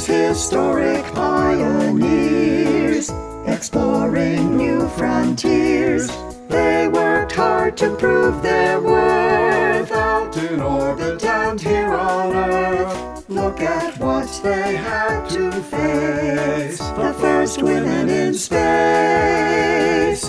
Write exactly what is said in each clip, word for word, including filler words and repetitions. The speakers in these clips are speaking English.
These historic pioneers, exploring new frontiers, they worked hard to prove their worth out in orbit and here on Earth. Look at what they had to face, the first women in space.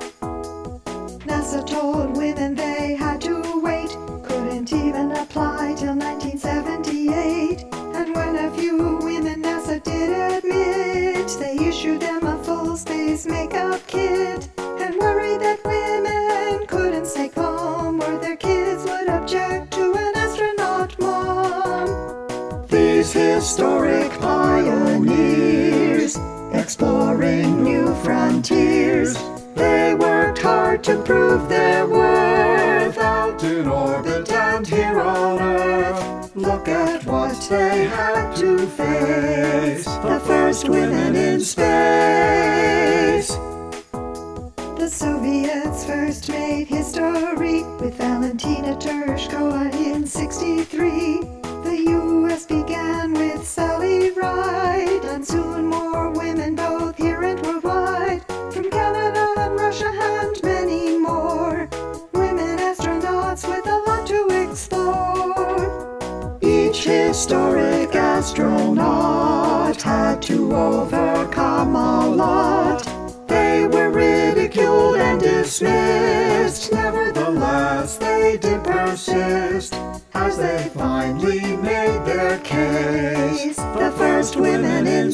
NASA told women they had to wait, couldn't even apply till nineteen seventy-eight. And when a few women NASA did admit, they issued them a full space makeup kit, and worried that women couldn't stay calm or their kids would object to an astronaut mom. These historic pioneers, exploring new frontiers, they worked hard to prove their worth out in orbit and here on Earth. Look at what they had to face, the first women in space. The Soviets first made history with Valentina Tereshkova in sixty-three. The U S began with Sally Ride, and soon more women both here and worldwide. From Canada and Russia and many more, women astronauts with a lot to explore. Each historic astronaut had to overcome a lot. They were ridiculed and dismissed, nevertheless they did persist, as they finally made their case, the first women in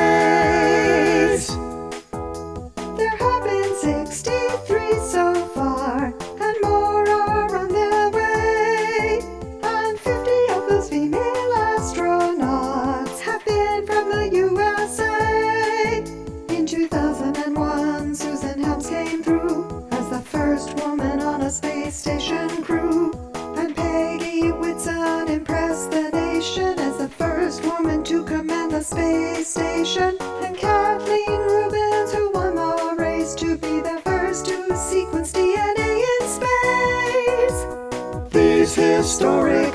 space. There have been sixty-three so far, and more are on their way. And fifty of those female astronauts have been from the U S A. In two thousand one, Susan Helms came through as the first woman on a space station crew. And Peggy Whitson impressed the nation as the first woman to command the space station. And Kathleen Rubins, who won the race to be the first to sequence D N A in space. These historic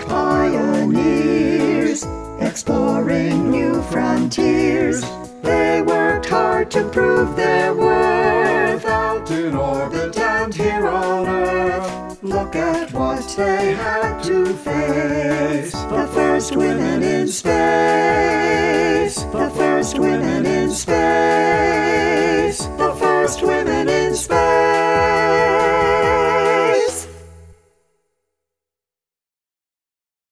pioneers, exploring new frontiers, they worked hard to prove their worth out in orbit and here on Earth. Look at what they had to face, the first women in space, the first women in space, the first women in